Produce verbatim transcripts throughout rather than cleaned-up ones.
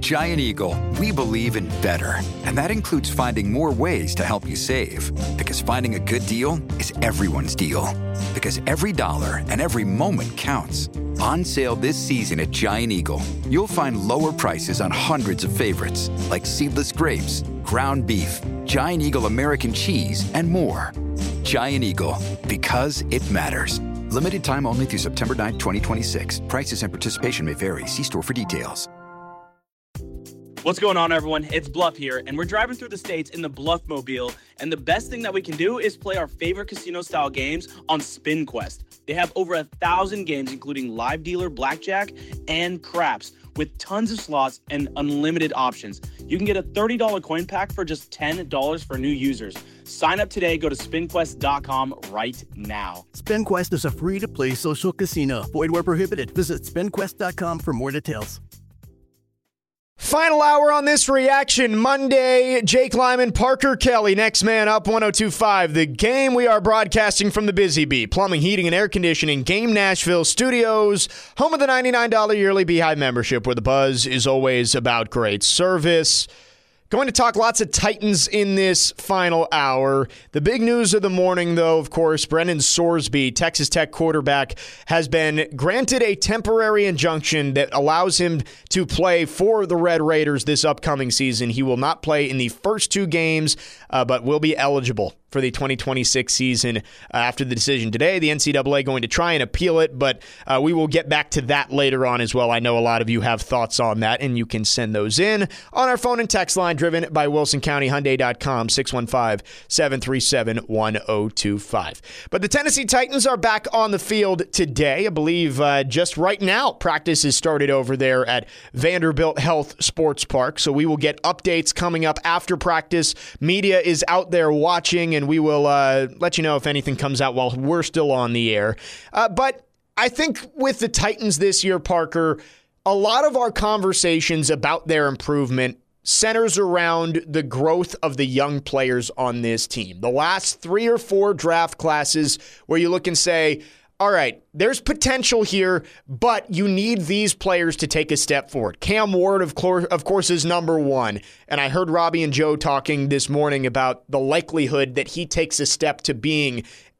Giant Eagle, we believe in better. And that includes finding more ways to help you save. Because finding a good deal is everyone's deal. Because every dollar and every moment counts. On sale this season at Giant Eagle, you'll find lower prices on hundreds of favorites, like seedless grapes, ground beef, Giant Eagle American cheese, and more. Giant Eagle, because it matters. Limited time only through September ninth, twenty twenty-six. Prices and participation may vary. See store for details. What's going on, everyone? It's Bluff here, and we're driving through the states in the Bluff Mobile, and the best thing that we can do is play our favorite casino-style games on SpinQuest. They have over a thousand games, including live dealer, blackjack, and craps, with tons of slots and unlimited options. You can get a thirty dollars coin pack for just ten dollars for new users. Sign up today. Go to spin quest dot com right now. SpinQuest is a free-to-play social casino. Void where prohibited. Visit spin quest dot com for more details. Final hour on this reaction Monday. Jake Lyman, Parker Kelly, next man up, one oh two point five. The Game. We are broadcasting from the Busy Bee, Plumbing, Heating, and Air Conditioning, Game Nashville Studios, home of the ninety-nine dollars yearly Beehive membership, where the buzz is always about great service. Going to talk lots of Titans in this final hour. The big news of the morning, though, of course, Brennan Sorsby, Texas Tech quarterback, has been granted a temporary injunction that allows him to play for the Red Raiders this upcoming season. He will not play in the first two games, uh, but will be eligible for the twenty twenty-six season uh, after the decision today. The N C double A going to try and appeal it, but uh, we will get back to that later on as well. I know a lot of you have thoughts on that, and you can send those in on our phone and text line, driven by wilson county hyundai dot com, six one five, seven three seven, one oh two five. But the Tennessee Titans are back on the field today. I believe uh, just right now, practice has started over there at Vanderbilt Health Sports Park, so we will get updates coming up after practice. Media is out there watching, and we will uh, let you know if anything comes out while we're still on the air. Uh, but I think with the Titans this year, Parker, a lot of our conversations about their improvement centers around the growth of the young players on this team. The last three or four draft classes where you look and say, all right, there's potential here, but you need these players to take a step forward. Cam Ward, of course, of course, is number one. And I heard Robbie and Joe talking this morning about the likelihood that he takes a step to being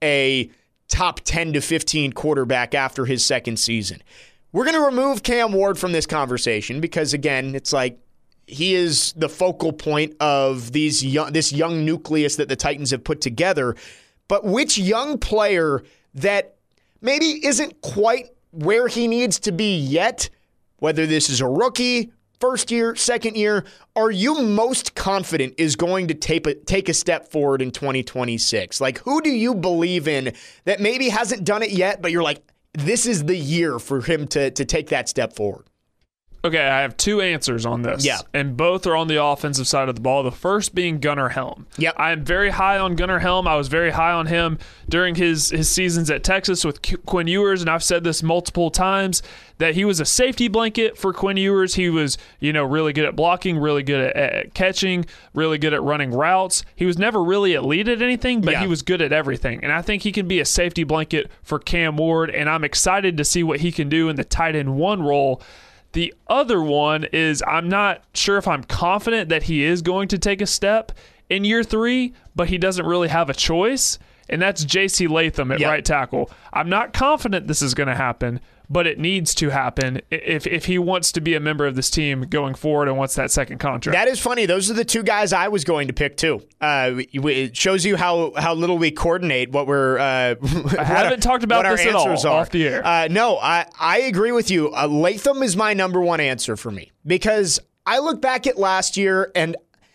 a top ten to fifteen quarterback after his second season. We're going to remove Cam Ward from this conversation because, again, it's like he is the focal point of these young, this young nucleus that the Titans have put together. But which young player that maybe isn't quite where he needs to be yet, whether this is a rookie, first year, second year, are you most confident is going to take a, take a step forward in twenty twenty-six? Like, who do you believe in that maybe hasn't done it yet, but you're like, this is the year for him to, to take that step forward? Okay, I have two answers on this. Yeah. And both are on the offensive side of the ball. The first being Gunnar Helm. Yep. I am very high on Gunnar Helm. I was very high on him during his, his seasons at Texas with Qu- Quinn Ewers, and I've said this multiple times, that he was a safety blanket for Quinn Ewers. He was, you know, really good at blocking, really good at, at catching, really good at running routes. He was never really elite at anything, but yeah. he was good at everything. And I think he can be a safety blanket for Cam Ward, and I'm excited to see what he can do in the tight end one role. The other one is I'm not sure if I'm confident that he is going to take a step in year three, but he doesn't really have a choice, and that's J C Latham at yep. right tackle. I'm not confident this is going to happen, but it needs to happen if if he wants to be a member of this team going forward and wants that second contract. That is funny. Those are the two guys I was going to pick too. Uh, it shows you how, how little we coordinate what we're. Uh, I haven't our, talked about this at all are. off the air. Uh, no, I I agree with you. Uh, Latham is my number one answer for me because I look back at last year and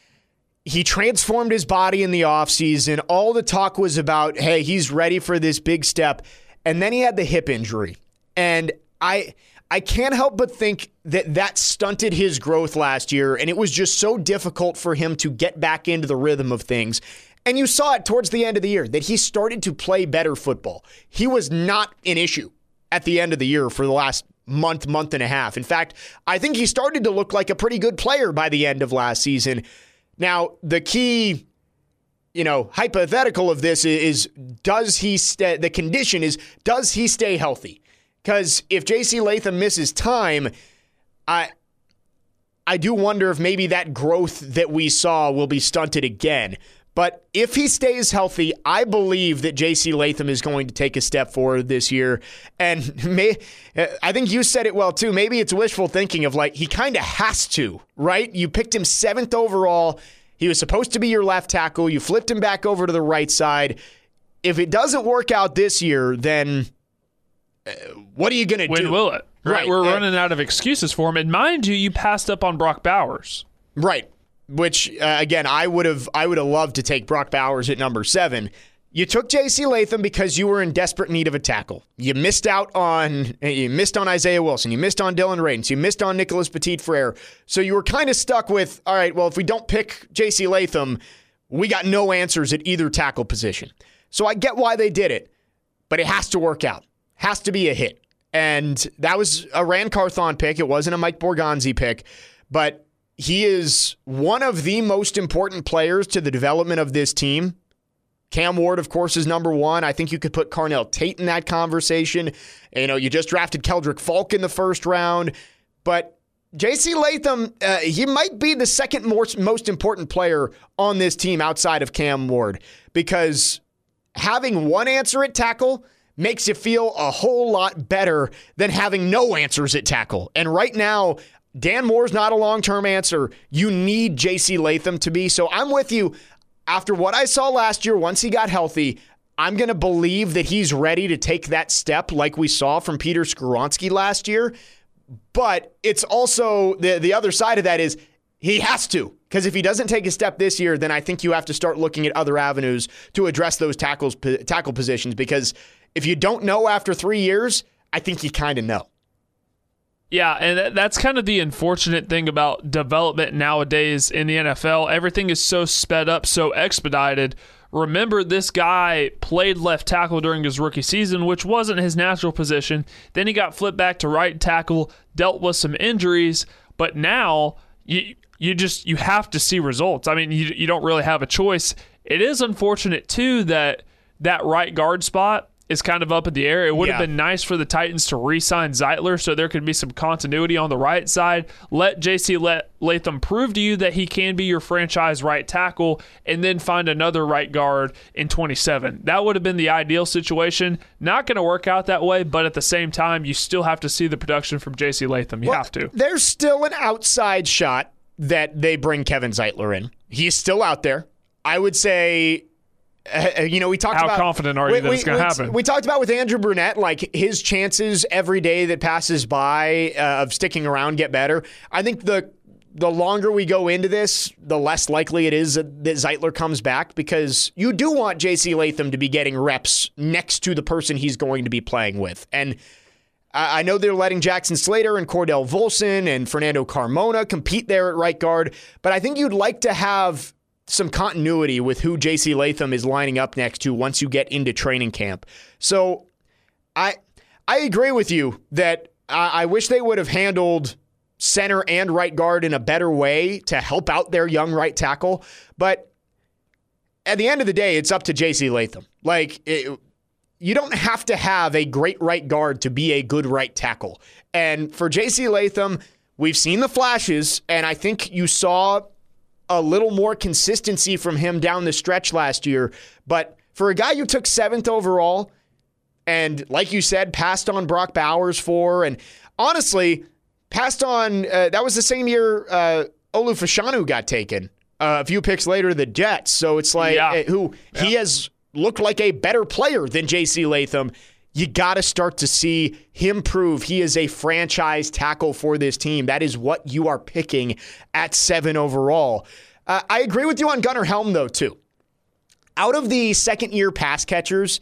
he transformed his body in the offseason. All the talk was about, hey, he's ready for this big step, and then he had the hip injury. And I I can't help but think that that stunted his growth last year, and it was just so difficult for him to get back into the rhythm of things. And you saw it towards the end of the year, that he started to play better football. He was not an issue at the end of the year for the last month, month and a half. In fact, I think he started to look like a pretty good player by the end of last season. Now, the key, you know, hypothetical of this is, does he stay, the condition is, does he stay healthy? Because if J C Latham misses time, I I do wonder if maybe that growth that we saw will be stunted again. But if he stays healthy, I believe that J C Latham is going to take a step forward this year. And may, I think you said it well, too. Maybe it's wishful thinking of like, he kind of has to, right? You picked him seventh overall. He was supposed to be your left tackle. You flipped him back over to the right side. If it doesn't work out this year, then uh, what are you going to do? When will it? Right. right. We're uh, running out of excuses for him. And mind you, you passed up on Brock Bowers. Right. Which, uh, again, I would have I would have loved to take Brock Bowers at number seven. You took J C Latham because you were in desperate need of a tackle. You missed out on you missed on Isaiah Wilson. You missed on Dylan Radins. You missed on Nicholas Petit-Frere. So you were kind of stuck with, all right, well, if we don't pick J C Latham, we got no answers at either tackle position. So I get why they did it, but it has to work out. Has to be a hit. And that was a Rand Carthon pick. It wasn't a Mike Borgonzi pick, but he is one of the most important players to the development of this team. Cam Ward, of course, is number one. I think you could put Carnell Tate in that conversation. You know, you just drafted Keldrick Falk in the first round. But J C Latham, uh, he might be the second most, most important player on this team outside of Cam Ward, because having one answer at tackle makes you feel a whole lot better than having no answers at tackle. And right now, Dan Moore's not a long-term answer. You need J C Latham to be. So I'm with you. After what I saw last year, once he got healthy, I'm going to believe that he's ready to take that step like we saw from Peter Skoronski last year. But it's also, the, the other side of that is he has to. Because if he doesn't take a step this year, then I think you have to start looking at other avenues to address those tackles, tackle positions. Because if you don't know after three years, I think you kind of know. Yeah, and that's kind of the unfortunate thing about development nowadays in the N F L. Everything is so sped up, so expedited. Remember, this guy played left tackle during his rookie season, which wasn't his natural position. Then he got flipped back to right tackle, dealt with some injuries, but now you you just you have to see results. I mean, you you don't really have a choice. It is unfortunate too that that right guard spot is kind of up in the air. It would yeah. have been nice for the Titans to re-sign Zeitler so there could be some continuity on the right side. Let J C Latham prove to you that he can be your franchise right tackle, and then find another right guard in twenty-seven. That would have been the ideal situation. Not going to work out that way, but at the same time, you still have to see the production from J C Latham. You well, have to. There's still an outside shot that they bring Kevin Zeitler in. He's still out there. I would say... Uh, you know, we talked How about... How confident are you we, that it's going to happen? We talked about with Andrew Brunette, like his chances every day that passes by uh, of sticking around get better. I think the the longer we go into this, the less likely it is that, that Zeitler comes back, because you do want J C Latham to be getting reps next to the person he's going to be playing with. And I, I know they're letting Jackson Slater and Cordell Volson and Fernando Carmona compete there at right guard, but I think you'd like to have some continuity with who J C Latham is lining up next to once you get into training camp. So I I agree with you that I, I wish they would have handled center and right guard in a better way to help out their young right tackle. But at the end of the day, it's up to J C Latham. Like, it, you don't have to have a great right guard to be a good right tackle. And for J C Latham, we've seen the flashes, and I think you saw a little more consistency from him down the stretch last year. But for a guy you took seventh overall and, like you said, passed on Brock Bowers for, and honestly, passed on, uh, that was the same year uh, Olu Fashanu got taken uh, a few picks later, the Jets. So it's like, yeah. uh, who yeah. he has looked like a better player than J C Latham. You got to start to see him prove he is a franchise tackle for this team. That is what you are picking at seven overall. Uh, I agree with you on Gunnar Helm, though, too. Out of the second-year pass catchers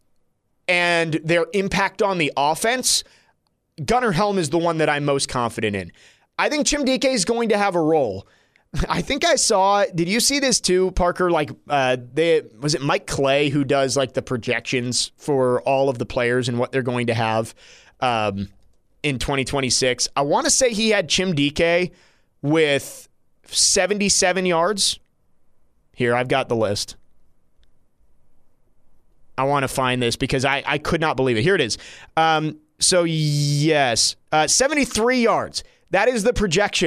and their impact on the offense, Gunnar Helm is the one that I'm most confident in. I think Chimdike is going to have a role. I think I saw, did you see this too, Parker? Like, uh, they, was it Mike Clay who does like the projections for all of the players and what they're going to have um, in twenty twenty-six? I want to say he had Chimdike with seventy-seven yards. Here, I've got the list. I want to find this because I, I could not believe it. Here it is. Um, so, yes, uh, seventy-three yards. That is the projection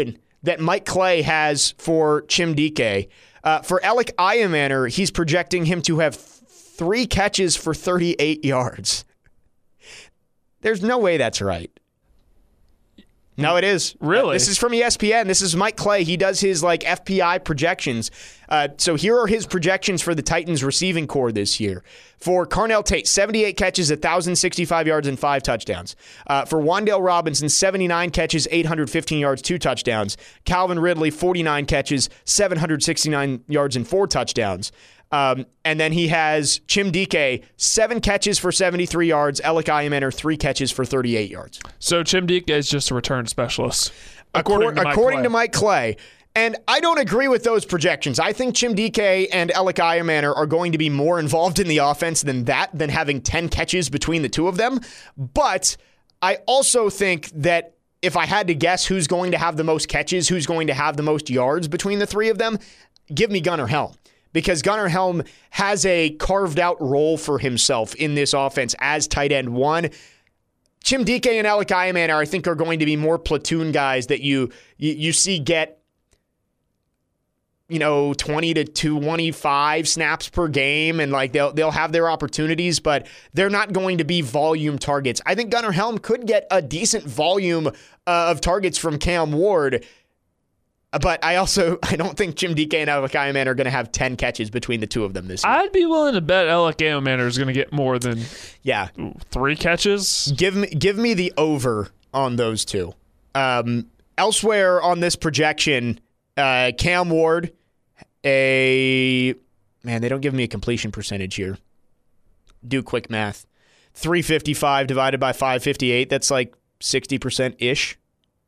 that Mike Clay has for Chimdike. Uh, for Alec Iamaner, he's projecting him to have th- three catches for thirty-eight yards. There's no way that's right. No, it is. Really? Uh, this is from E S P N. This is Mike Clay. He does his like F P I projections. Uh, so here are his projections for the Titans receiving core this year. For Carnell Tate, seventy-eight catches, one thousand sixty-five yards, and five touchdowns. Uh, for Wan'Dale Robinson, seventy-nine catches, eight hundred fifteen yards, two touchdowns. Calvin Ridley, forty-nine catches, seven hundred sixty-nine yards, and four touchdowns. Um, and then he has Chimdike, seven catches for seventy-three yards. Alec Iamaner, three catches for thirty-eight yards. So Chimdike is just a return specialist, according, Accor- to, Mike according Clay. to Mike Clay. And I don't agree with those projections. I think Chimdike and Alec Iamaner are going to be more involved in the offense than that, than having ten catches between the two of them. But I also think that if I had to guess who's going to have the most catches, who's going to have the most yards between the three of them, give me Gunnar Helm. Because Gunnar Helm has a carved-out role for himself in this offense as tight end one. Chimdike and Alec Iamaner, I think, are going to be more platoon guys that you you, you see get, you know, twenty to twenty-five snaps per game, and like they'll they'll have their opportunities, but they're not going to be volume targets. I think Gunnar Helm could get a decent volume uh, of targets from Cam Ward. But I also I don't think Chimdike and Alec Iamaner are going to have ten catches between the two of them this year. I'd be willing to bet Alec Iamaner is going to get more than yeah three catches. Give me give me the over on those two. Um, elsewhere on this projection, uh, Cam Ward, a man they don't give me a completion percentage here. Do quick math: three fifty-five divided by five fifty-eight. That's like sixty percent ish.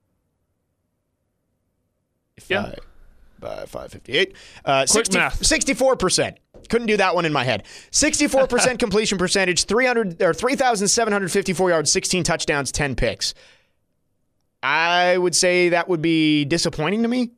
Yeah. By five fifty-eight. Uh, Quick sixty, math. sixty-four percent. Couldn't do that one in my head. sixty-four percent completion percentage, three hundred or three thousand seven hundred fifty-four yards, sixteen touchdowns, ten picks. I would say that would be disappointing to me.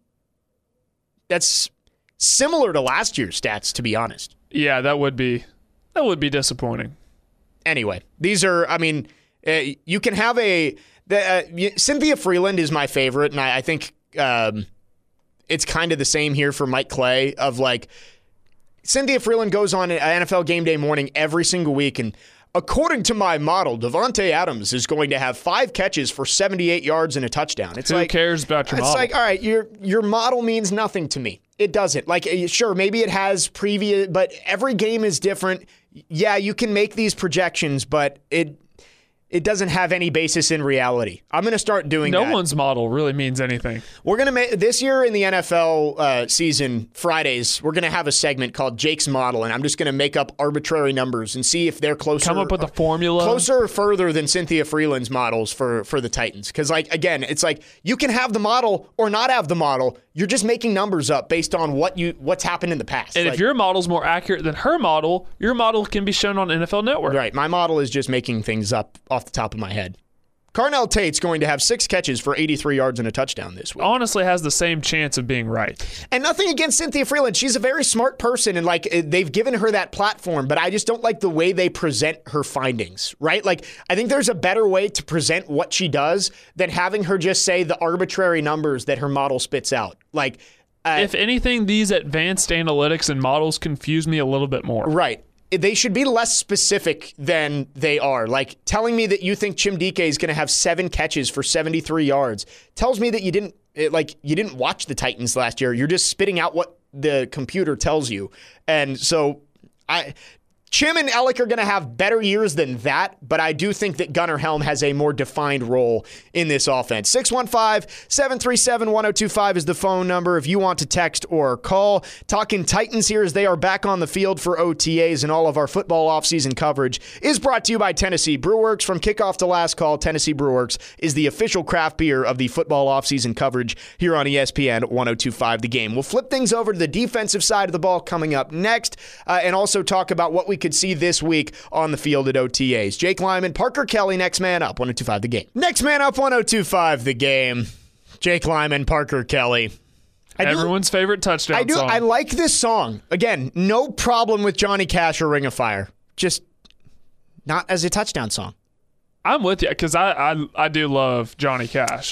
That's similar to last year's stats, to be honest. Yeah, that would be that would be disappointing. Anyway, these are, I mean, uh, you can have a, the, uh, Cynthia Freeland is my favorite, and I, I think, um, it's kind of the same here for Mike Clay of like Cynthia Freeland goes on an N F L Game Day morning every single week, and according to my model, Davante Adams is going to have five catches for seventy-eight yards and a touchdown. It's Who like, cares about your it's model? like, all right, your your model means nothing to me. It doesn't. Like, sure, maybe it has previous, but every game is different. Yeah, you can make these projections, but it It doesn't have any basis in reality. I'm going to start doing no that. No one's model really means anything. We're going to make this year in the N F L uh, season, Fridays, we're going to have a segment called Jake's Model, and I'm just going to make up arbitrary numbers and see if they're closer. Come up with a formula. Closer or further than Cynthia Freeland's models for, for the Titans. Because, like, again, it's like you can have the model or not have the model. You're just making numbers up based on what you what's happened in the past. And like, if your model's more accurate than her model, your model can be shown on N F L Network. Right. My model is just making things up off the top of my head. Carnell Tate's going to have six catches for eighty-three yards and a touchdown this week. Honestly has the same chance of being right. And nothing against Cynthia Freeland. She's a very smart person, and like they've given her that platform, but I just don't like the way they present her findings, right? Like, I think there's a better way to present what she does than having her just say the arbitrary numbers that her model spits out. Like, uh, if anything, these advanced analytics and models confuse me a little bit more. Right. They should be less specific than they are. Like, telling me that you think Chimdike is going to have seven catches for seventy-three yards tells me that you didn't like you didn't watch the Titans last year. You're just spitting out what the computer tells you. And so I Chim and Alec are going to have better years than that, but I do think that Gunnar Helm has a more defined role in this offense. six one five, seven three seven, one oh two five is the phone number if you want to text or call. Talking Titans here as they are back on the field for O T As, and all of our football offseason coverage is brought to you by Tennessee Brewworks. From kickoff to last call, Tennessee Brewworks is the official craft beer of the football offseason coverage here on E S P N one oh two five The Game. We'll flip things over to the defensive side of the ball coming up next, uh, and also talk about what we could see this week on the field at O T As. Jake Lyman, Parker Kelly, next man up, one oh two five The Game. Next man up, one oh two five The Game. Jake Lyman, Parker Kelly. I Everyone's do, favorite touchdown I do, song. I like this song. Again, no problem with Johnny Cash or Ring of Fire. Just not as a touchdown song. I'm with you because I, I I do love Johnny Cash.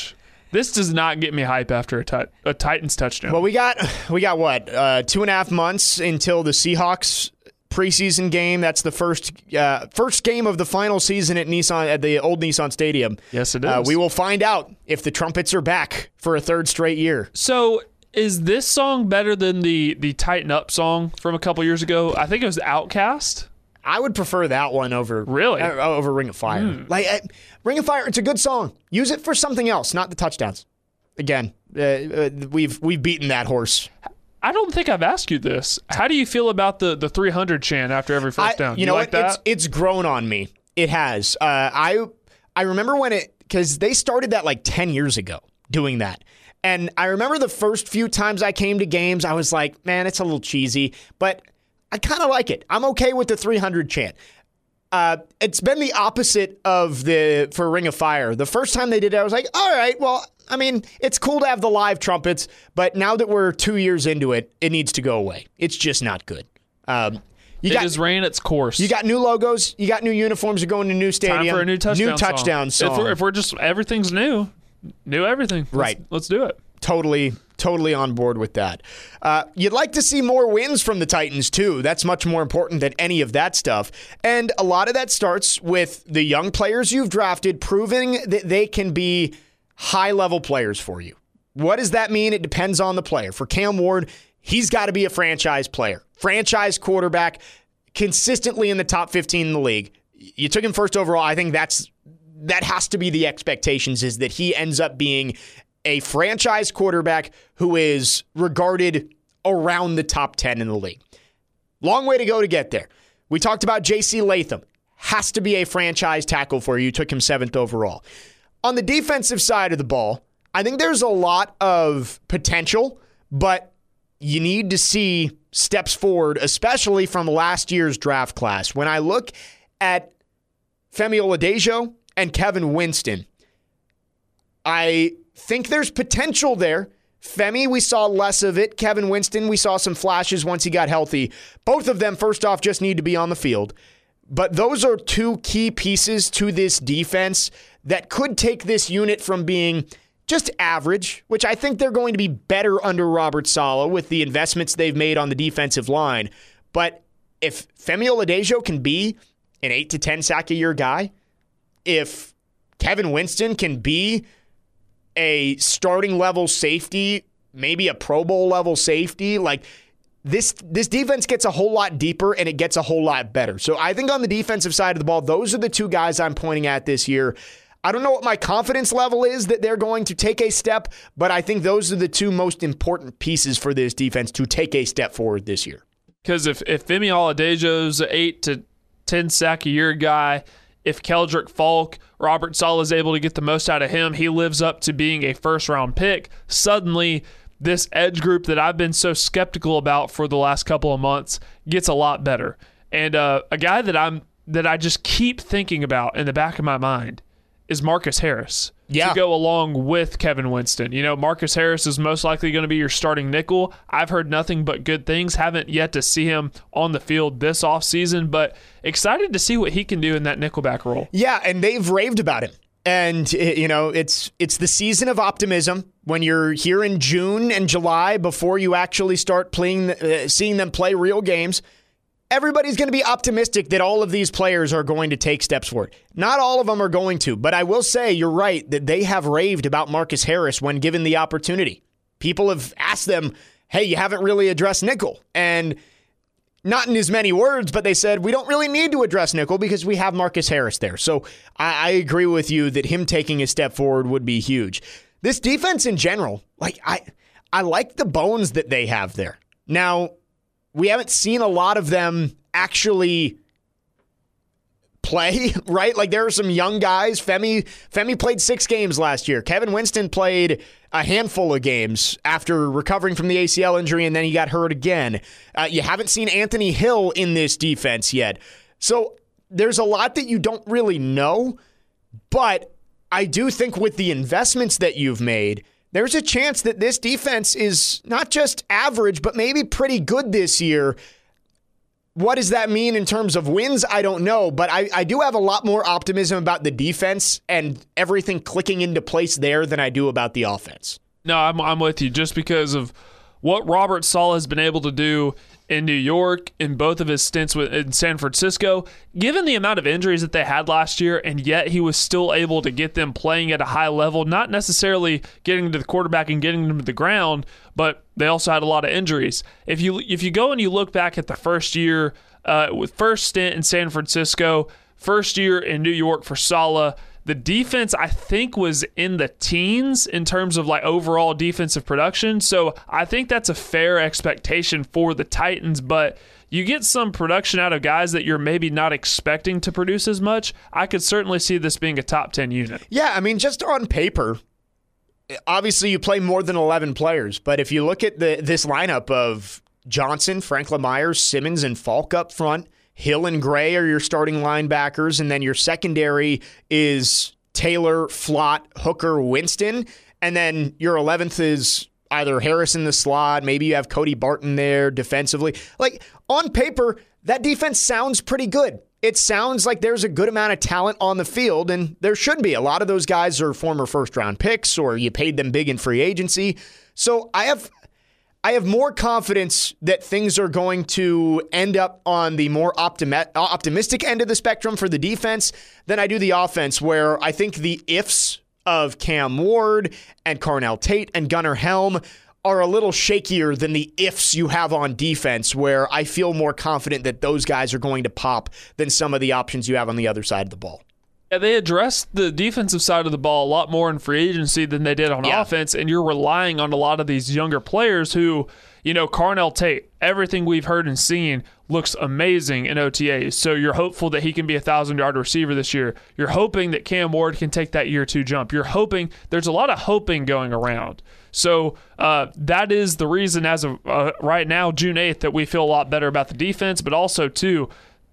This does not get me hype after a, tit- a Titans touchdown. Well, we got we got what uh, two and a half months until the Seahawks preseason game. That's the first uh, first game of the final season at Nissan at the old Nissan Stadium. Yes, it is. Uh, we will find out if the Trumpets are back for a third straight year. So, is this song better than the the Tighten Up song from a couple years ago? I think it was Outkast. I would prefer that one over really uh, over Ring of Fire. Mm. Like uh, Ring of Fire, it's a good song. Use it for something else, not the touchdowns. Again, uh, uh, we've we've beaten that horse. I don't think I've asked you this. How do you feel about the the three hundred chant after every first I, down? You know like what? that? It's it's grown on me. It has. Uh, I I remember when it because they started that like ten years ago doing that. And I remember the first few times I came to games, I was like, man, it's a little cheesy, but I kind of like it. I'm okay with the three hundred chant. Uh, it's been the opposite of the for Ring of Fire. The first time they did it, I was like, all right, well, I mean, it's cool to have the live trumpets, but now that we're two years into it, it needs to go away. It's just not good. Um, you it got, has ran its course. You got new logos. You got new uniforms. You're going to new stadium. Time for a new touchdown, new touchdown song. song. If, we're, if we're just, everything's new, new everything. Let's, right. Let's do it. Totally, totally on board with that. Uh, you'd like to see more wins from the Titans, too. That's much more important than any of that stuff. And a lot of that starts with the young players you've drafted proving that they can be high-level players for you. What does that mean? It depends on the player. For Cam Ward, he's got to be a franchise player. Franchise quarterback, consistently in the top fifteen in the league. You took him first overall. I think that's that has to be the expectations, is that he ends up being a franchise quarterback who is regarded around the top ten in the league. Long way to go to get there. We talked about J C Latham. Has to be a franchise tackle for you. You took him seventh overall. On the defensive side of the ball, I think there's a lot of potential, but you need to see steps forward, especially from last year's draft class. When I look at Femi Oladejo and Kevin Winston, I think there's potential there. Femi, we saw less of it. Kevin Winston, we saw some flashes once he got healthy. Both of them, first off, just need to be on the field. But those are two key pieces to this defense that could take this unit from being just average, which I think they're going to be better under Robert Saleh with the investments they've made on the defensive line. But if Femi Oladejo can be an eight to ten sack a year guy, if Kevin Winston can be a starting level safety, maybe a Pro Bowl level safety, like this this defense gets a whole lot deeper and it gets a whole lot better. So I think on the defensive side of the ball, those are the two guys I'm pointing at this year. I don't know what my confidence level is that they're going to take a step, but I think those are the two most important pieces for this defense to take a step forward this year. Because if, if Femi Oladejo's an eight to ten sack a year guy, if Keldrick Falk, Robert Saleh is able to get the most out of him, he lives up to being a first-round pick. Suddenly, this edge group that I've been so skeptical about for the last couple of months gets a lot better. And uh, a guy that I'm that I just keep thinking about in the back of my mind is Marcus Harris. Yeah. To go along with Kevin Winston. You know, Marcus Harris is most likely going to be your starting nickel. I've heard nothing but good things. Haven't yet to see him on the field this offseason, but excited to see what he can do in that nickelback role. Yeah, and they've raved about him. And, you know, it's it's the season of optimism when you're here in June and July before you actually start playing, uh, seeing them play real games. Everybody's going to be optimistic that all of these players are going to take steps forward. Not all of them are going to, but I will say you're right that they have raved about Marcus Harris when given the opportunity. People have asked them, hey, you haven't really addressed nickel. And not in as many words, but they said, we don't really need to address nickel because we have Marcus Harris there. So I, I agree with you that him taking a step forward would be huge. This defense in general, like I, I like the bones that they have there. Now, we haven't seen a lot of them actually play, right? Like there are some young guys. Femi Femi played six games last year. Kevin Winston played a handful of games after recovering from the A C L injury, and then he got hurt again. Uh, you haven't seen Anthony Hill in this defense yet. So there's a lot that you don't really know, but I do think with the investments that you've made, there's a chance that this defense is not just average, but maybe pretty good this year. what does that mean in terms of wins? I don't know, but I, I do have a lot more optimism about the defense and everything clicking into place there than I do about the offense. No, I'm I'm with you just because of what Robert Saleh has been able to do in New York in both of his stints with, in San Francisco, given the amount of injuries that they had last year, and yet he was still able to get them playing at a high level, not necessarily getting to the quarterback and getting them to the ground, but they also had a lot of injuries. If you if you go and you look back at the first year, uh, with first stint in San Francisco, first year in New York for Saleh, the defense, I think, was in the teens in terms of like overall defensive production. So I think that's a fair expectation for the Titans, but you get some production out of guys that you're maybe not expecting to produce as much. I could certainly see this being a top ten unit. Yeah, I mean, just on paper, obviously you play more than eleven players, but if you look at the this lineup of Johnson, Franklin Myers, Simmons, and Falk up front, Hill and Gray are your starting linebackers, and then your secondary is Taylor, Flott, Hooker, Winston, and then your eleventh is either Harris in the slot, maybe you have Cody Barton there defensively. Like, on paper, that defense sounds pretty good. It sounds like there's a good amount of talent on the field, and there should be. A lot of those guys are former first-round picks, or you paid them big in free agency. So I have... I have more confidence that things are going to end up on the more optimi- optimistic end of the spectrum for the defense than I do the offense, where I think the ifs of Cam Ward and Carnell Tate and Gunnar Helm are a little shakier than the ifs you have on defense, where I feel more confident that those guys are going to pop than some of the options you have on the other side of the ball. Yeah, they addressed the defensive side of the ball a lot more in free agency than they did on yeah. offense, and you're relying on a lot of these younger players who, you know, Carnell Tate, everything we've heard and seen looks amazing in O T As, so you're hopeful that he can be a one thousand-yard receiver this year. You're hoping that Cam Ward can take that year two jump. You're hoping – there's a lot of hoping going around. So uh, that is the reason as of uh, right now, June eighth, that we feel a lot better about the defense, but also, too,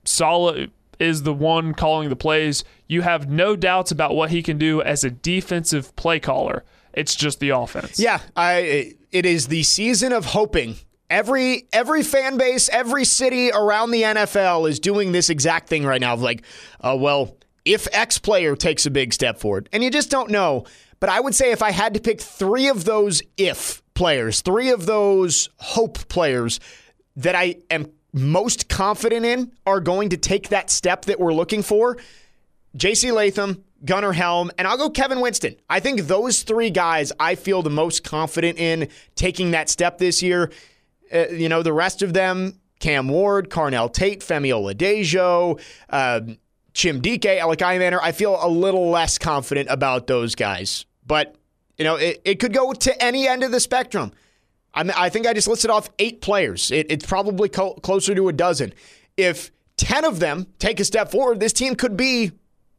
solid – is the one calling the plays. You have no doubts about what he can do as a defensive play caller. It's just the offense. Yeah, I. It is the season of hoping. Every every fan base, every city around the N F L is doing this exact thing right now of like, uh, well, if X player takes a big step forward, and you just don't know. But I would say if I had to pick three of those if players, three of those hope players that I am most confident in are going to take that step that we're looking for, J C Latham, Gunnar Helm, and I'll go Kevin Winston. I think those three guys I feel the most confident in taking that step this year. Uh, you know, the rest of them, Cam Ward, Carnell Tate, Femi Oladejo, uh, Chim Dike, Alec Imanner, I feel a little less confident about those guys. But, you know, it, it could go to any end of the spectrum. I'm, I think I just listed off eight players. It, it's probably co- closer to a dozen. If ten of them take a step forward, this team could be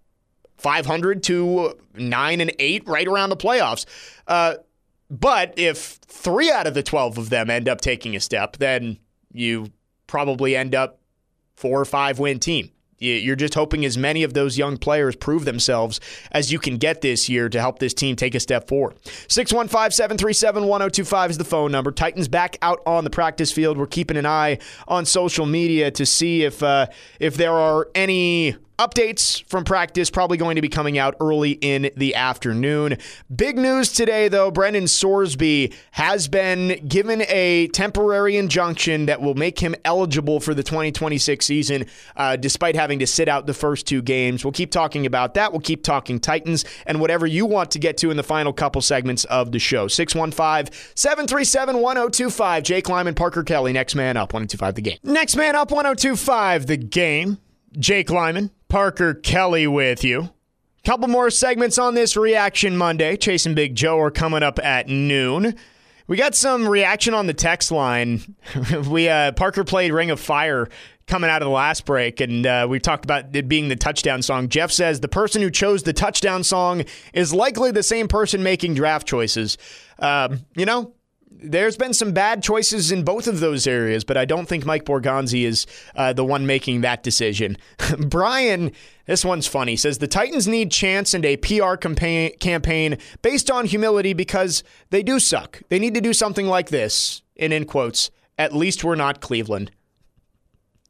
five hundred to nine and eight, right around the playoffs. Uh, but if three out of the twelve of them end up taking a step, then you probably end up four or five win team. You're just hoping as many of those young players prove themselves as you can get this year to help this team take a step forward. six one five, seven three seven, one oh two five is the phone number. Titans back out on the practice field. We're keeping an eye on social media to see if uh, if there are any updates from practice, probably going to be coming out early in the afternoon. Big news today, though. Brendan Sorsby has been given a temporary injunction that will make him eligible for the twenty twenty-six season, uh, despite having to sit out the first two games. We'll keep talking about that. We'll keep talking Titans and whatever you want to get to in the final couple segments of the show. six one five, seven three seven, one oh two five. Jake Lyman, Parker Kelly. Next man up, one oh two five The Game. Next man up, one oh two five The Game. Jake Lyman, Parker Kelly with you. Couple more segments on this Reaction Monday. Chase and Big Joe are coming up at noon. We got some reaction on the text line. we uh, Parker played Ring of Fire coming out of the last break, and uh, we talked about it being the touchdown song. Jeff says the person who chose the touchdown song is likely the same person making draft choices. Um, you know, there's been some bad choices in both of those areas, but I don't think Mike Borgonzi is uh, the one making that decision. Brian, this one's funny, says the Titans need chance and a P R campaign, campaign based on humility because they do suck. They need to do something like this, and in quotes, at least we're not Cleveland.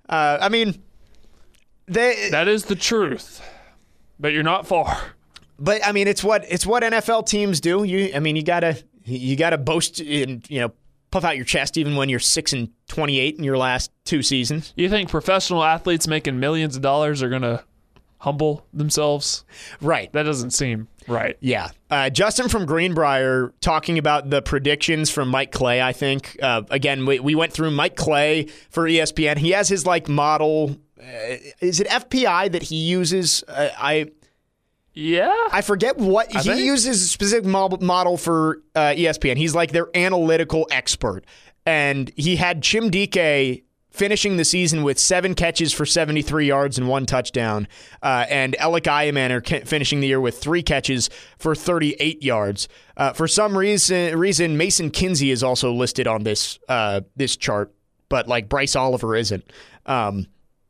Uh, I mean, they. That is the truth, but you're not far. But I mean, it's what it's what N F L teams do. You, I mean, you gotta you gotta boast and you know puff out your chest even when you're six and twenty-eight in your last two seasons. You think professional athletes making millions of dollars are gonna humble themselves? Right. That doesn't seem right. Yeah. Uh, Justin from Greenbrier talking about the predictions from Mike Clay, I think. Uh, again, we, we went through Mike Clay for E S P N. He has his like model. Uh, is it F P I that he uses? Uh, I. Yeah. I forget what I he think. uses a specific model for uh, E S P N. He's like their analytical expert. And he had Chimdike finishing the season with seven catches for seventy-three yards and one touchdown. Uh, and Alec Iamaner finishing the year with three catches for thirty-eight yards. Uh, for some reason, reason, Mason Kinsey is also listed on this uh, this chart, but like Bryce Oliver isn't. Um,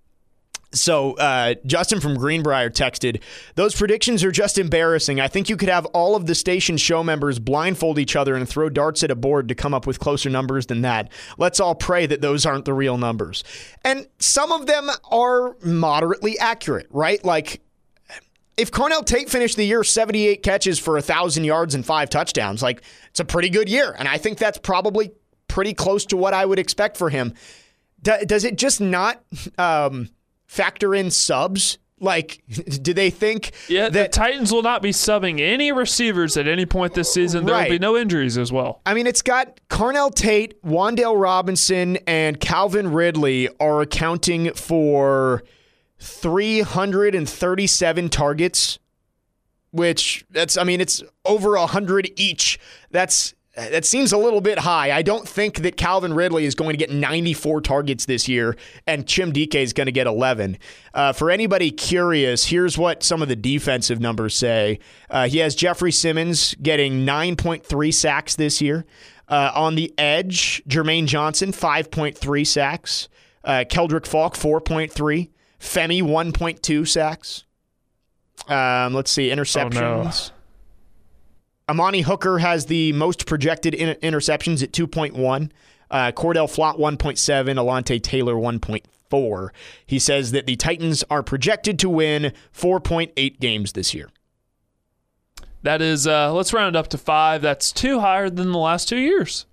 So uh, Justin from Greenbrier texted, those predictions are just embarrassing. I think you could have all of the station show members blindfold each other and throw darts at a board to come up with closer numbers than that. Let's all pray that those aren't the real numbers. And some of them are moderately accurate, right? Like if Cornell Tate finished the year seventy-eight catches for one thousand yards and five touchdowns, like it's a pretty good year. And I think that's probably pretty close to what I would expect for him. D- does it just not... Um, factor in subs? Like, do they think Yeah, that the Titans will not be subbing any receivers at any point this season. There Right. will be no injuries as well. I mean, it's got Carnell Tate, Wan'Dale Robinson, and Calvin Ridley are accounting for three hundred thirty-seven targets, which that's, I mean, it's over one hundred each. That's That seems a little bit high. I don't think that Calvin Ridley is going to get ninety-four targets this year, and Chimdike is going to get eleven. Uh, for anybody curious, here's what some of the defensive numbers say. Uh, he has Jeffrey Simmons getting nine point three sacks this year. Uh, on the edge, Jermaine Johnson, five point three sacks. Uh, Keldrick Falk, four point three. Femi, one point two sacks. Um, let's see, interceptions. Oh, no. Amani Hooker has the most projected in- interceptions at two point one. Uh, Cordell Flott, one point seven. Alante Taylor, one point four. He says that the Titans are projected to win four point eight games this year. That is, uh, let's round up to five. That's two higher than the last two years.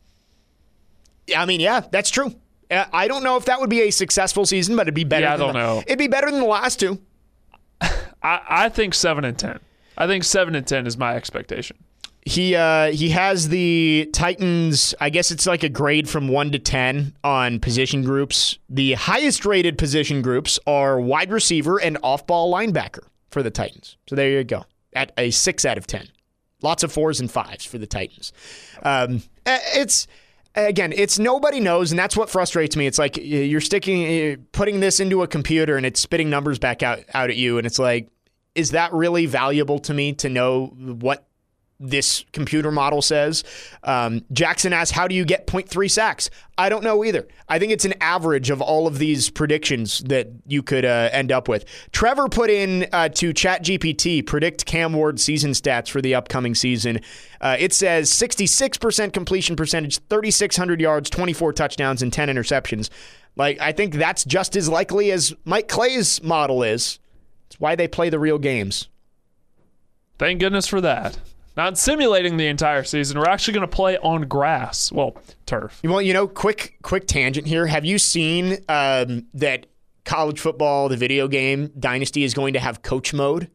I mean, yeah, that's true. Uh, I don't know if that would be a successful season, but it'd be better. Yeah, I than don't the, know. It'd be better than the last two. I, I think seven and ten. I think seven and ten is my expectation. He uh, he has the Titans, I guess it's like a grade from one to ten on position groups. The highest rated position groups are wide receiver and off-ball linebacker for the Titans. So there you go, at a six out of ten. Lots of fours and fives for the Titans. Um, it's, again, it's nobody knows, and that's what frustrates me. It's like you're sticking, putting this into a computer, and it's spitting numbers back out, out at you, and it's like, is that really valuable to me to know what this computer model says? Um, Jackson asks, how do you get zero point three sacks? I don't know either. I think it's an average of all of these predictions that you could uh, end up with. Trevor put in uh, to ChatGPT, predict Cam Ward season stats for the upcoming season. Uh, it says sixty-six percent completion percentage, thirty-six hundred yards, twenty-four touchdowns, and ten interceptions. Like, I think that's just as likely as Mike Clay's model is. It's why they play the real games. Thank goodness for that. Not simulating the entire season. We're actually going to play on grass. Well, turf. Well, you know, quick quick tangent here. Have you seen um, that college football, the video game, Dynasty is going to have coach mode?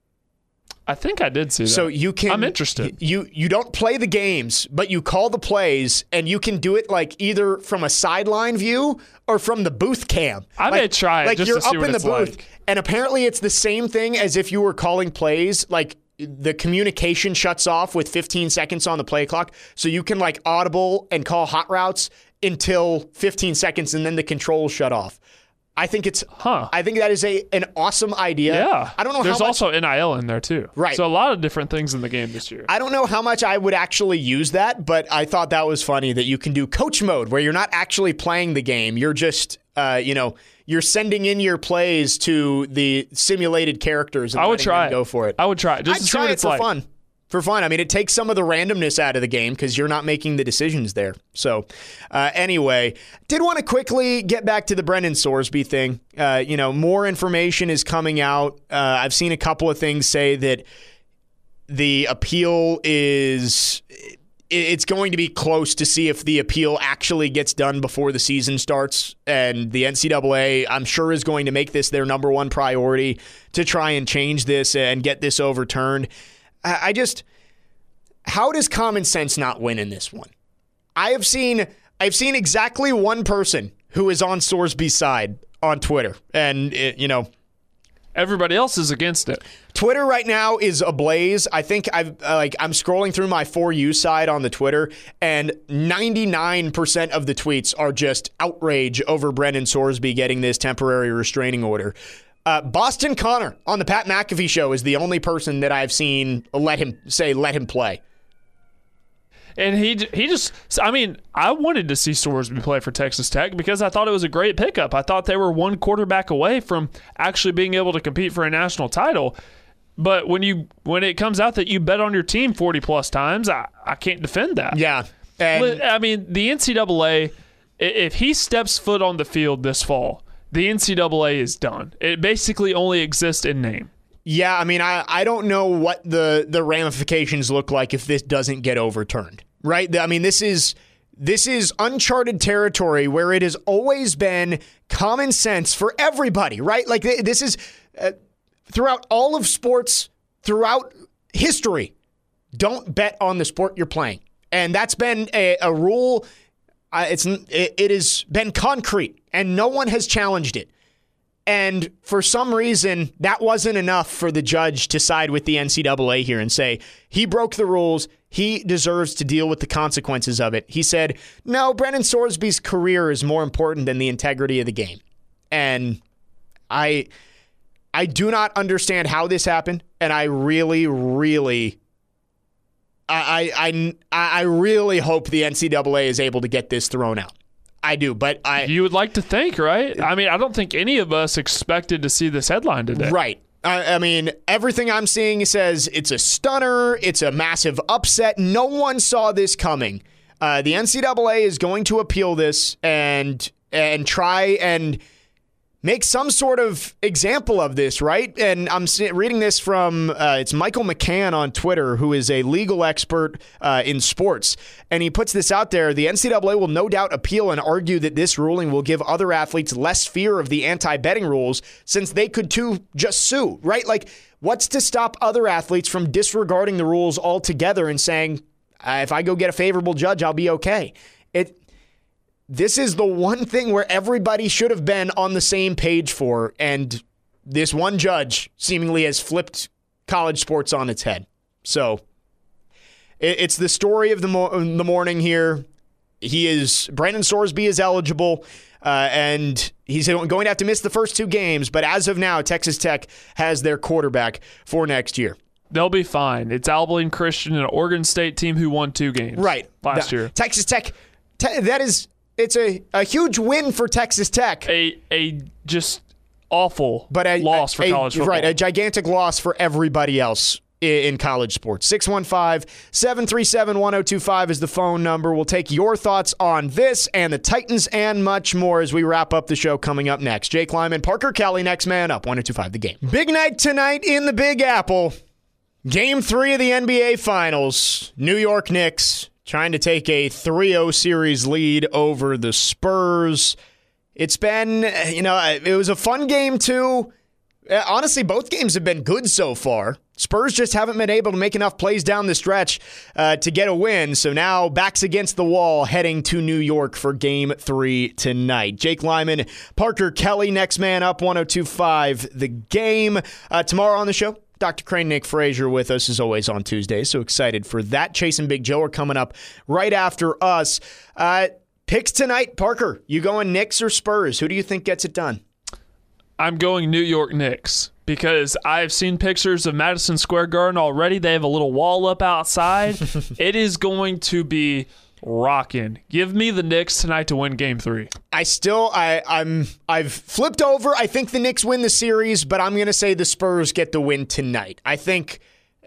I think I did see that. So you can. I'm interested. You you don't play the games, but you call the plays, and you can do it like either from a sideline view or from the booth cam. I like, may try it like just you're to see up what in the it's booth, like. and apparently it's the same thing as if you were calling plays. Like the communication shuts off with fifteen seconds on the play clock, so you can like audible and call hot routes until fifteen seconds, and then the controls shut off. I think it's. Huh. I think that is a an awesome idea. Yeah. I don't know. There's how much, also N I L in there too. Right. So a lot of different things in the game this year. I don't know how much I would actually use that, but I thought that was funny that you can do coach mode where you're not actually playing the game. You're just, uh, you know, you're sending in your plays to the simulated characters. And I would letting try them it. Go for it. I would try it just I'd to see try what it it's for like. fun. For fun. I mean, it takes some of the randomness out of the game because you're not making the decisions there. So, uh, anyway, did want to quickly get back to the Brendan Sorsby thing. Uh, you know, more information is coming out. Uh, I've seen a couple of things say that the appeal is... It's going to be close to see if the appeal actually gets done before the season starts. And the N C double A, I'm sure, is going to make this their number one priority to try and change this and get this overturned. I just, how does common sense not win in this one? I have seen, I've seen exactly one person who is on Sorsby's side on Twitter, and it, you know, everybody else is against it. Twitter right now is ablaze. I think I've uh, like I'm scrolling through my For You side on the Twitter, and ninety-nine percent of the tweets are just outrage over Brendan Sorsby getting this temporary restraining order. Uh, Boston Connor on the Pat McAfee show is the only person that I've seen let him say, let him play. And he he just, I mean, I wanted to see Sorsby play for Texas Tech because I thought it was a great pickup. I thought they were one quarterback away from actually being able to compete for a national title. But when you when it comes out that you bet on your team forty plus times, I, I can't defend that. Yeah. And I mean, the N C double A, if he steps foot on the field this fall, the N C double A is done. It basically only exists in name. Yeah, I mean, I, I don't know what the, the ramifications look like if this doesn't get overturned, right? I mean, this is this is uncharted territory where it has always been common sense for everybody, right? Like, this is uh, throughout all of sports, throughout history, don't bet on the sport you're playing. And that's been a, a rule. Uh, it's it, it has been concrete, and no one has challenged it. And for some reason, that wasn't enough for the judge to side with the N C double A here and say, he broke the rules, he deserves to deal with the consequences of it. He said, no, Brendan Sorsby's career is more important than the integrity of the game. And I, I do not understand how this happened, and I really, really... I, I I really hope the N C double A is able to get this thrown out. I do, but I... You would like to think, right? I mean, I don't think any of us expected to see this headline today. Right. I, I mean, everything I'm seeing says it's a stunner, it's a massive upset. No one saw this coming. Uh, the N C double A is going to appeal this and and try and make some sort of example of this, right? And I'm reading this from, uh, it's Michael McCann on Twitter, who is a legal expert uh, in sports. And he puts this out there. The N C double A will no doubt appeal and argue that this ruling will give other athletes less fear of the anti-betting rules since they could too just sue, right? Like, what's to stop other athletes from disregarding the rules altogether and saying, uh, if I go get a favorable judge, I'll be okay? It... This is the one thing where everybody should have been on the same page for, and this one judge seemingly has flipped college sports on its head. So it's the story of the, mo- the morning here. He is Brendan Sorsby is eligible, uh, and he's going to have to miss the first two games. But as of now, Texas Tech has their quarterback for next year. They'll be fine. It's Abilene Christian, an Oregon State team who won two games right last the, year. Texas Tech, te- that is... It's a, a huge win for Texas Tech. A a just awful but a, loss for a, college football. Right, a gigantic loss for everybody else in, in college sports. six one five, seven three seven, one oh two five is the phone number. We'll take your thoughts on this and the Titans and much more as we wrap up the show coming up next. Jake Lyman, Parker Kelly, next man up, one oh two five The Game. Big night tonight in the Big Apple. Game three of the N B A Finals. New York Knicks trying to take a three oh series lead over the Spurs. It's been, you know, it was a fun game too. Honestly, both games have been good so far. Spurs just haven't been able to make enough plays down the stretch uh, to get a win. So now backs against the wall heading to New York for game three tonight. Jake Lyman, Parker Kelly, next man up, one oh two five The Game. Uh, tomorrow on the show, Doctor Crane, Nick Frazier with us as always on Tuesdays. So excited for that. Chase and Big Joe are coming up right after us. Uh, picks tonight, Parker. You going Knicks or Spurs? Who do you think gets it done? I'm going New York Knicks because I've seen pictures of Madison Square Garden already. They have a little wall up outside. It is going to be rocking. Give me the Knicks tonight to win game three. I still, I, I'm, I've flipped over. I think the Knicks win the series, but I'm going to say the Spurs get the win tonight. I think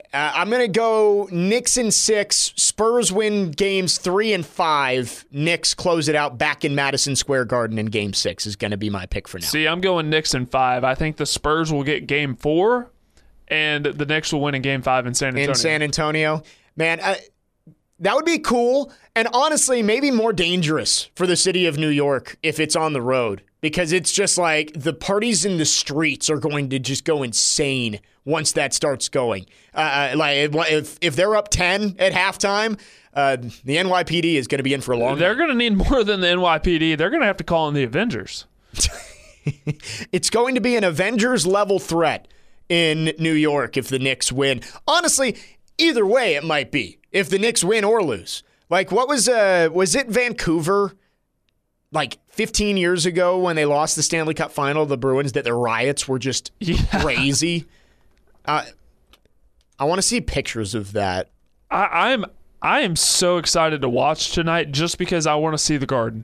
Uh, I'm going to go Knicks in six. Spurs win games three and five. Knicks close it out back in Madison Square Garden in game six is going to be my pick for now. See, I'm going Knicks in five. I think the Spurs will get game four, and the Knicks will win in game five in San Antonio. In San Antonio. Man, uh, that would be cool. And honestly, maybe more dangerous for the city of New York if it's on the road. Because it's just like the parties in the streets are going to just go insane once that starts going. Uh, like if if they're up ten at halftime, uh, the N Y P D is going to be in for a long. They're going to need more than the N Y P D. They're going to have to call in the Avengers. It's going to be an Avengers level threat in New York if the Knicks win. Honestly, either way it might be if the Knicks win or lose. Like what was uh was it Vancouver? Like fifteen years ago when they lost the Stanley Cup final, the Bruins, that the riots were just yeah. crazy. Uh, I want to see pictures of that. I, I'm I am so excited to watch tonight just because I want to see the Garden.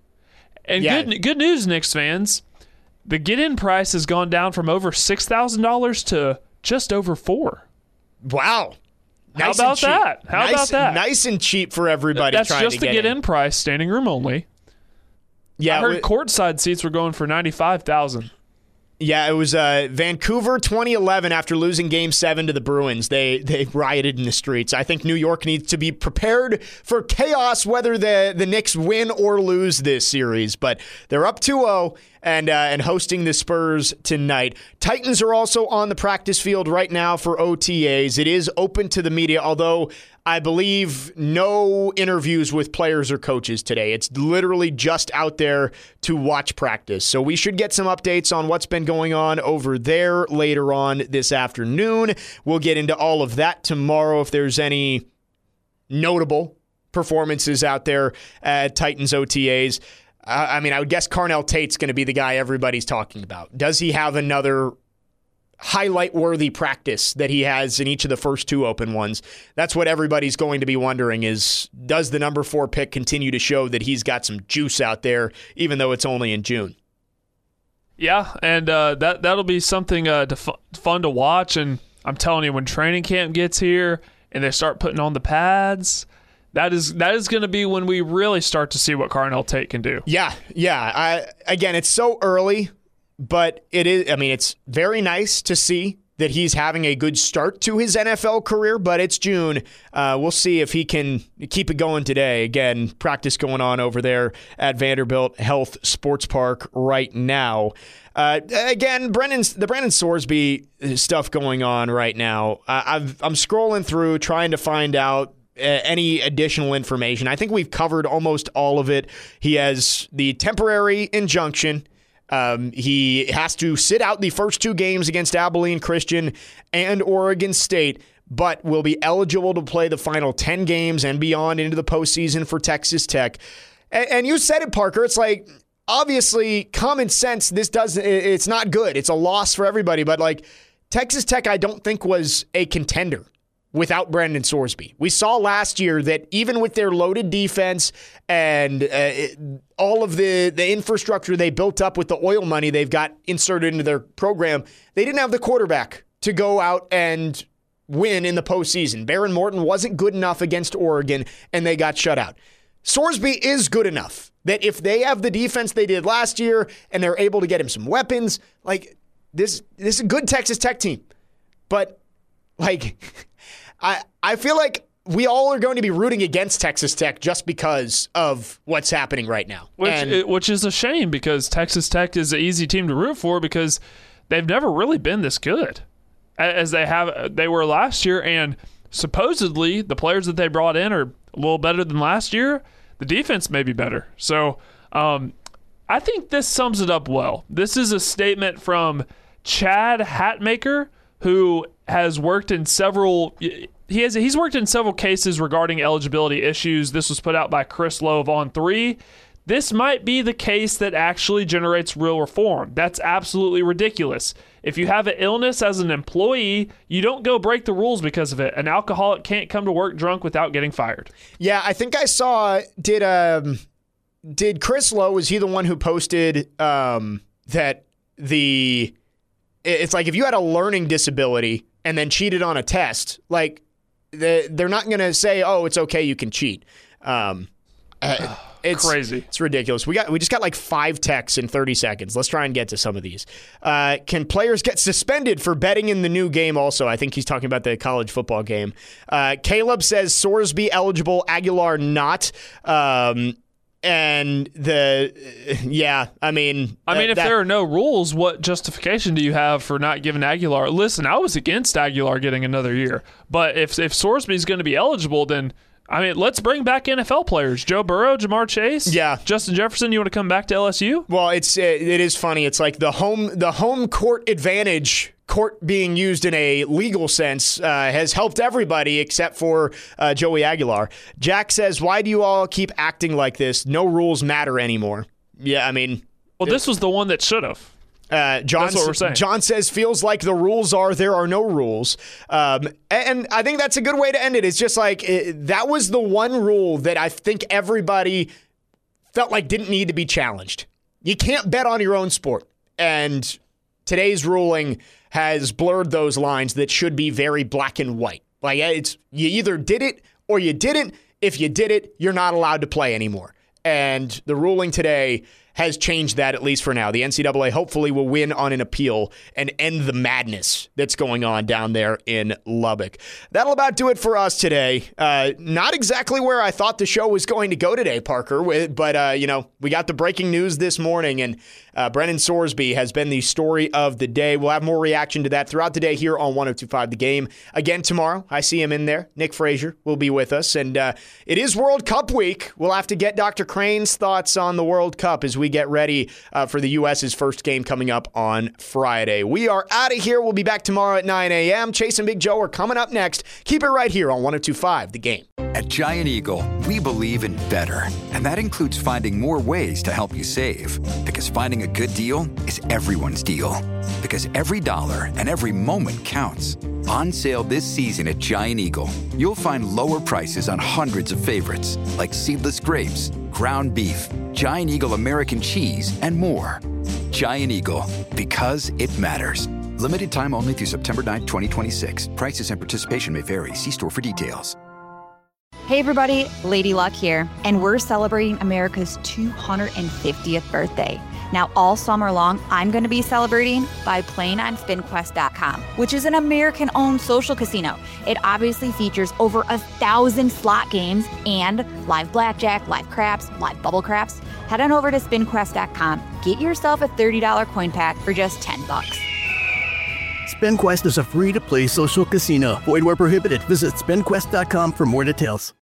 And yeah. good good news, Knicks fans. The get-in price has gone down from over six thousand dollars to just over four. Wow. How nice about that? How nice, about that? Nice and cheap for everybody That's trying just to the get get-in in. price, standing room only. Yeah, I heard it, courtside seats were going for ninety-five thousand dollars. Yeah, it was uh, Vancouver twenty eleven after losing Game seven to the Bruins. They they rioted in the streets. I think New York needs to be prepared for chaos whether the, the Knicks win or lose this series. But they're up two oh and, uh, and hosting the Spurs tonight. Titans are also on the practice field right now for O T As. It is open to the media, although I believe no interviews with players or coaches today. It's literally just out there to watch practice. So we should get some updates on what's been going on over there later on this afternoon. We'll get into all of that tomorrow if there's any notable performances out there at Titans O T As. Uh, I mean, I would guess Carnell Tate's going to be the guy everybody's talking about. Does he have another highlight-worthy practice that he has in each of the first two open ones? That's what everybody's going to be wondering is, does the number four pick continue to show that he's got some juice out there, even though it's only in June? Yeah, and uh, that, that'll be something uh, to fu- fun to watch. And I'm telling you, when training camp gets here and they start putting on the pads, that is that is going to be when we really start to see what Carnell Tate can do. Yeah, yeah. I, again, it's so early. But it is, I mean, it's very nice to see that he's having a good start to his N F L career, but it's June. Uh, we'll see if he can keep it going today. Again, practice going on over there at Vanderbilt Health Sports Park right now. Uh, again, Brendan's, the Brandon Sorsby stuff going on right now. Uh, I've, I'm scrolling through trying to find out any additional information. I think we've covered almost all of it. He has the temporary injunction. Um, he has to sit out the first two games against Abilene Christian and Oregon State, but will be eligible to play the final ten games and beyond into the postseason for Texas Tech. And, and you said it, Parker. It's like, obviously, common sense, this does, it's not good. It's a loss for everybody, but like Texas Tech, I don't think was a contender without Brandon Sorsby. We saw last year that even with their loaded defense and uh, it, all of the, the infrastructure they built up with the oil money they've got inserted into their program, they didn't have the quarterback to go out and win in the postseason. Baron Morton wasn't good enough against Oregon, and they got shut out. Sorsby is good enough that if they have the defense they did last year and they're able to get him some weapons, like this, this is a good Texas Tech team. But like... I, I feel like we all are going to be rooting against Texas Tech just because of what's happening right now. Which, and, which is a shame because Texas Tech is an easy team to root for because they've never really been this good as they have they were last year. And supposedly the players that they brought in are a little better than last year. The defense may be better. So um, I think this sums it up well. This is a statement from Chad Hatmaker, who has worked in several he has he's worked in several cases regarding eligibility issues. This was put out by Chris Lowe of On three. This might be the case that actually generates real reform. That's absolutely ridiculous. If you have an illness as an employee, you don't go break the rules because of it. An alcoholic can't come to work drunk without getting fired. Yeah, I think I saw did um did Chris Lowe, was he the one who posted um that the it's like if you had a learning disability and then cheated on a test, like they're not going to say, "Oh, it's okay, you can cheat." Um, uh, it's crazy. It's ridiculous. We got we just got like five texts in thirty seconds. Let's try and get to some of these. Uh, can players get suspended for betting in the new game? Also, I think he's talking about the college football game. Uh, Caleb says Sorsby eligible, Aguilar not. Um, And the, yeah, I mean. I mean, uh, if that, there are no rules, what justification do you have for not giving Aguilar? Listen, I was against Aguilar getting another year. But if if Sorsby is going to be eligible, then, I mean, let's bring back N F L players. Joe Burrow, Jamar Chase. Yeah. Justin Jefferson, you want to come back to L S U? Well, it's it, it is funny. It's like the home the home court advantage. Court being used in a legal sense uh, has helped everybody except for uh, Joey Aguilar. Jack says, why do you all keep acting like this? No rules matter anymore. Yeah, I mean. Well, this was the one that should have. Uh, John, that's what we're saying. John says, feels like the rules are there are no rules. Um, and I think that's a good way to end it. It's just like it, that was the one rule that I think everybody felt like didn't need to be challenged. You can't bet on your own sport. And today's ruling has blurred those lines that should be very black and white. Like it's you either did it or you didn't. If you did it, you're not allowed to play anymore. And the ruling today has changed that, at least for now. The N C double A hopefully will win on an appeal and end the madness that's going on down there in Lubbock. That'll about do it for us today. Uh, not exactly where I thought the show was going to go today, Parker, but, uh, you know, we got the breaking news this morning, and uh, Brennan Sorsby has been the story of the day. We'll have more reaction to that throughout the day here on one oh two point five The Game. Again tomorrow, I see him in there. Nick Frazier will be with us, and uh, it is World Cup week. We'll have to get Doctor Crane's thoughts on the World Cup as we get ready uh, for the U S's first game coming up on Friday. We are out of here. We'll be back tomorrow at nine a.m. Chase and Big Joe are coming up next. Keep it right here on one oh two point five The Game. At Giant Eagle, we believe in better, and that includes finding more ways to help you save. Because finding a good deal is everyone's deal. Because every dollar and every moment counts. On sale this season at Giant Eagle, you'll find lower prices on hundreds of favorites, like seedless grapes, ground beef, Giant Eagle American cheese, and more. Giant Eagle, because it matters. Limited time only through September ninth, twenty twenty-six. Prices and participation may vary. See store for details. Hey everybody, Lady Luck here, and we're celebrating America's two hundred fiftieth birthday. Now, all summer long, I'm going to be celebrating by playing on Spin Quest dot com, which is an American-owned social casino. It obviously features over a thousand slot games and live blackjack, live craps, live bubble craps. Head on over to Spin Quest dot com. Get yourself a thirty dollars coin pack for just ten bucks. SpinQuest is a free-to-play social casino. Void where prohibited. Visit Spin Quest dot com for more details.